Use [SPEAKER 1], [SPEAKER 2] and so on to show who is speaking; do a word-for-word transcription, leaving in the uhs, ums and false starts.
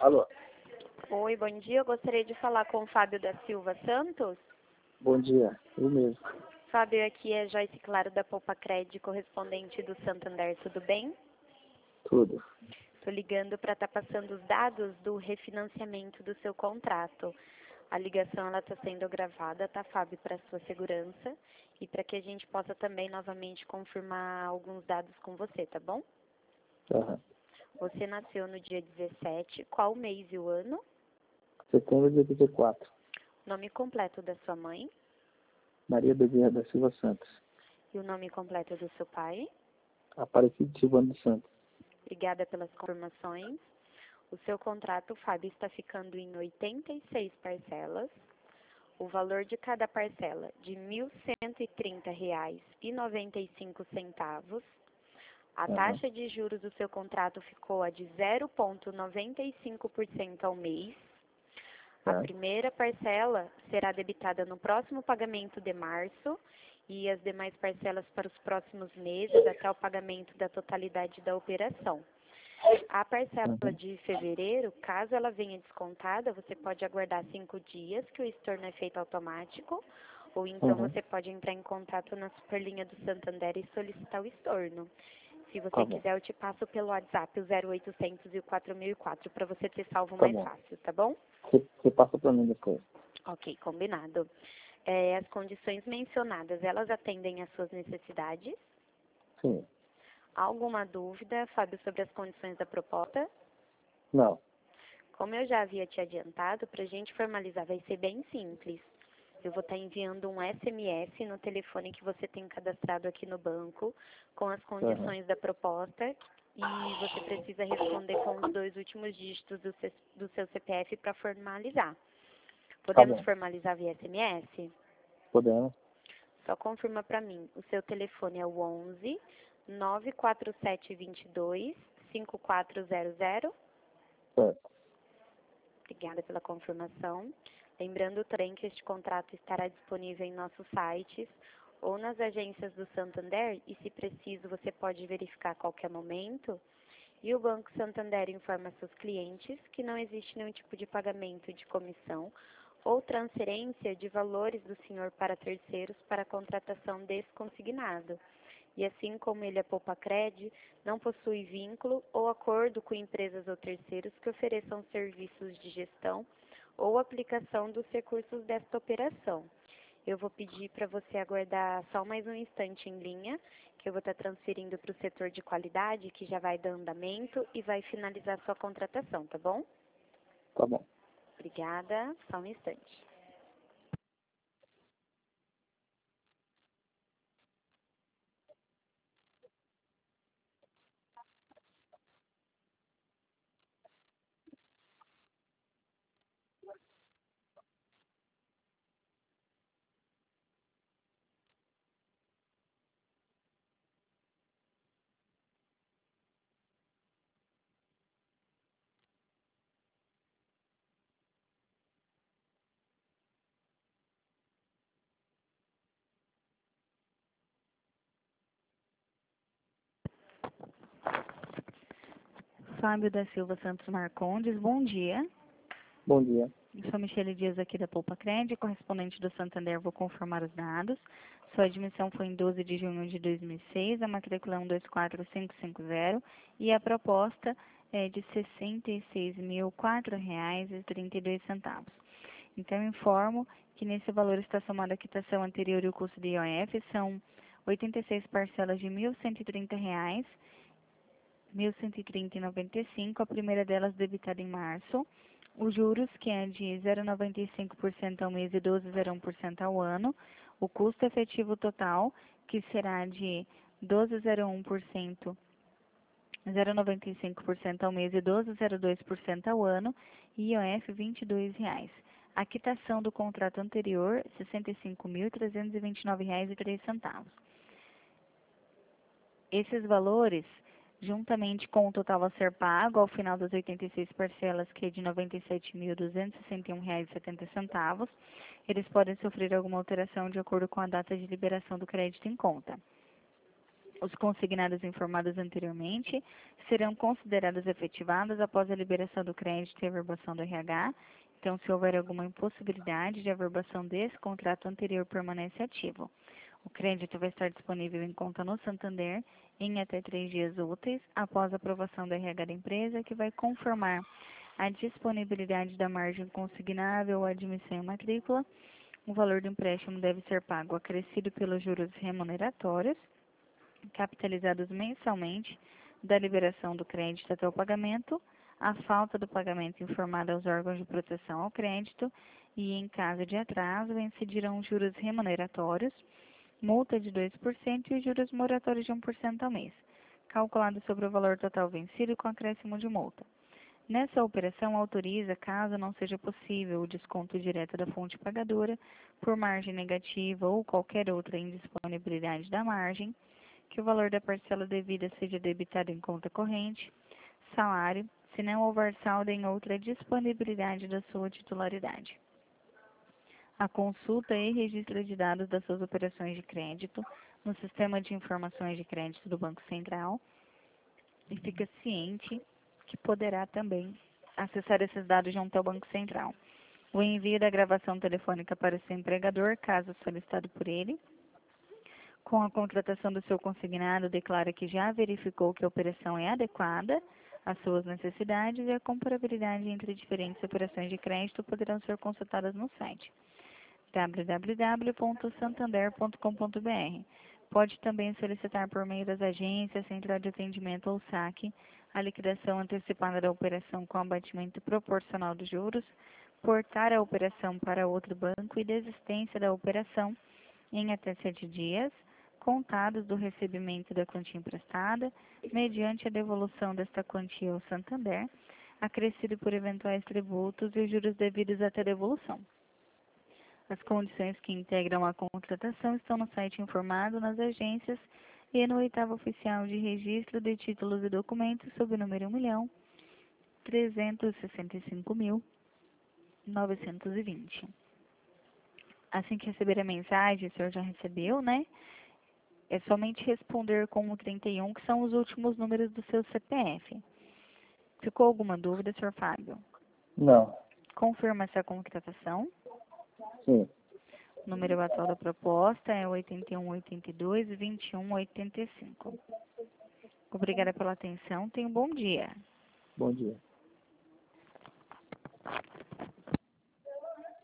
[SPEAKER 1] Alô,
[SPEAKER 2] Oi, bom dia. Eu gostaria de falar com o Fábio da Silva Santos.
[SPEAKER 1] bom dia. Eu mesmo.
[SPEAKER 2] Fábio, aqui é Joyce Claro da Poupa Cred, correspondente do Santander. Tudo bem?
[SPEAKER 1] Tudo.
[SPEAKER 2] Estou ligando para estar passando os dados do refinanciamento do seu contrato. A ligação ela está sendo gravada, tá, Fábio, para sua segurança e para que a gente possa também novamente confirmar alguns dados com você, tá bom?
[SPEAKER 1] Aham.
[SPEAKER 2] Você nasceu no dia dezessete, qual o mês e o ano?
[SPEAKER 1] Setembro de oitenta e quatro.
[SPEAKER 2] Nome completo da sua mãe
[SPEAKER 1] Maria Bezerra da Silva Santos.
[SPEAKER 2] e o nome completo do seu pai.
[SPEAKER 1] Aparecido Silvano dos Santos.
[SPEAKER 2] Obrigada pelas confirmações. O seu contrato, Fábio, está ficando em oitenta e seis parcelas. O valor de cada parcela de mil cento e trinta reais e noventa e cinco centavos. A
[SPEAKER 1] Aham.
[SPEAKER 2] taxa de juros do seu contrato ficou a de zero vírgula noventa e cinco por cento ao mês. A
[SPEAKER 1] Tá.
[SPEAKER 2] primeira parcela será debitada no próximo pagamento de março e as demais parcelas para os próximos meses até o pagamento da totalidade da operação. A parcela
[SPEAKER 1] Uhum.
[SPEAKER 2] de fevereiro, caso ela venha descontada, você pode aguardar cinco dias, que o estorno é feito automático, ou então
[SPEAKER 1] Uhum.
[SPEAKER 2] você pode entrar em contato na Superlinha do Santander e solicitar o estorno. Se você
[SPEAKER 1] Tá bom.
[SPEAKER 2] quiser, eu te passo pelo WhatsApp o zero oitocentos e o quatro mil e quatro para você ter salvo
[SPEAKER 1] Tá
[SPEAKER 2] mais
[SPEAKER 1] bom.
[SPEAKER 2] fácil, tá bom?
[SPEAKER 1] Você, você passa pra mim depois.
[SPEAKER 2] Ok, combinado. É, as condições mencionadas, elas atendem às suas necessidades?
[SPEAKER 1] Sim.
[SPEAKER 2] Alguma dúvida, Fábio, sobre as condições da proposta?
[SPEAKER 1] Não.
[SPEAKER 2] Como eu já havia te adiantado, para a gente formalizar vai ser bem simples. Eu vou estar enviando um S M S no telefone que você tem cadastrado aqui no banco, com as
[SPEAKER 1] Aham.
[SPEAKER 2] condições da proposta, e você precisa responder com os dois últimos dígitos do seu, do seu C P F para formalizar.
[SPEAKER 1] Tá
[SPEAKER 2] Podemos
[SPEAKER 1] bom.
[SPEAKER 2] formalizar via S M S?
[SPEAKER 1] Podemos?
[SPEAKER 2] Só confirma para mim. O seu telefone é o onze, nove quatro sete dois dois, cinco quatro zero zero.
[SPEAKER 1] Certo.
[SPEAKER 2] Obrigada pela confirmação. Lembrando também que este contrato estará disponível em nossos sites ou nas agências do Santander e, se preciso, você pode verificar a qualquer momento. E o Banco Santander informa seus clientes que não existe nenhum tipo de pagamento de comissão ou transferência de valores do senhor para terceiros para a contratação desse consignado. E assim como ele é Poupa-Cred, não possui vínculo ou acordo com empresas ou terceiros que ofereçam serviços de gestão ou aplicação dos recursos desta operação. Eu vou pedir para você aguardar só mais um instante em linha, que eu vou estar transferindo para o setor de qualidade, que já vai dar andamento e vai finalizar sua contratação, tá bom?
[SPEAKER 1] Tá bom.
[SPEAKER 2] Obrigada, só um instante. Fábio da Silva Santos Marcondes, bom dia.
[SPEAKER 1] Bom dia.
[SPEAKER 2] Eu sou Michele Dias aqui da Poupa Cred, correspondente do Santander, vou confirmar os dados. Sua admissão foi em doze de junho de dois mil e seis, a matrícula é um dois quatro cinco cinco zero e a proposta é de sessenta e seis mil e quatro reais e trinta e dois centavos. Então, eu informo que nesse valor está somada a quitação anterior e o custo de I O F, são oitenta e seis parcelas de mil cento e trinta reais, mil cento e trinta e noventa e cinco, a primeira delas debitada em março. Os juros, que é de zero vírgula noventa e cinco por cento ao mês e doze vírgula zero um por cento ao ano. O custo efetivo total, que será de doze vírgula zero um por cento, zero vírgula noventa e cinco por cento ao mês e doze vírgula zero dois por cento ao ano. E I O F, vinte e dois reais. A quitação do contrato anterior, sessenta e cinco mil, trezentos e vinte e nove reais e três centavos. Esses valores, juntamente com o total a ser pago ao final das oitenta e seis parcelas, que é de noventa e sete mil, duzentos e sessenta e um reais e setenta centavos, eles podem sofrer alguma alteração de acordo com a data de liberação do crédito em conta. Os consignados informados anteriormente serão considerados efetivados após a liberação do crédito e averbação do R H. Então, se houver alguma impossibilidade de averbação desse, contrato anterior permanece ativo. O crédito vai estar disponível em conta no Santander em até três dias úteis após a aprovação do R H da empresa, que vai confirmar a disponibilidade da margem consignável ou admissão em matrícula. O valor do empréstimo deve ser pago acrescido pelos juros remuneratórios, capitalizados mensalmente da liberação do crédito até o pagamento, a falta do pagamento informada aos órgãos de proteção ao crédito e, em caso de atraso, incidirão juros remuneratórios, multa de dois por cento e juros moratórios de um por cento ao mês, calculado sobre o valor total vencido com acréscimo de multa. Nessa operação, autoriza, caso não seja possível o desconto direto da fonte pagadora, por margem negativa ou qualquer outra indisponibilidade da margem, que o valor da parcela devida seja debitado em conta corrente, salário, se não houver saldo em outra disponibilidade da sua titularidade. A consulta e registro de dados das suas operações de crédito no Sistema de Informações de Crédito do Banco Central e fica ciente que poderá também acessar esses dados junto ao Banco Central. O envio da gravação telefônica para o seu empregador, caso solicitado por ele, com a contratação do seu consignado, declara que já verificou que a operação é adequada às suas necessidades e a comparabilidade entre diferentes operações de crédito poderão ser consultadas no site w w w ponto santander ponto com ponto b r. Pode também solicitar por meio das agências, central de atendimento ou saque, a liquidação antecipada da operação com abatimento proporcional dos juros, portar a operação para outro banco e desistência da operação em até sete dias, contados do recebimento da quantia emprestada, mediante a devolução desta quantia ao Santander, acrescido por eventuais tributos e os juros devidos até devolução. As condições que integram a contratação estão no site informado, nas agências e no oitavo oficial de registro de títulos e documentos sob o número um milhão trezentos e sessenta e cinco mil novecentos e vinte. Assim que receber a mensagem, o senhor já recebeu, né? É somente responder com o trinta e um, que são os últimos números do seu C P F. Ficou alguma dúvida, senhor Fábio?
[SPEAKER 1] Não.
[SPEAKER 2] Confirma essa contratação.
[SPEAKER 1] Sim.
[SPEAKER 2] O número atual da proposta é oitenta e um, oitenta e dois, vinte e um, oitenta e cinco. Obrigada pela atenção. Tenha um bom dia.
[SPEAKER 1] Bom dia.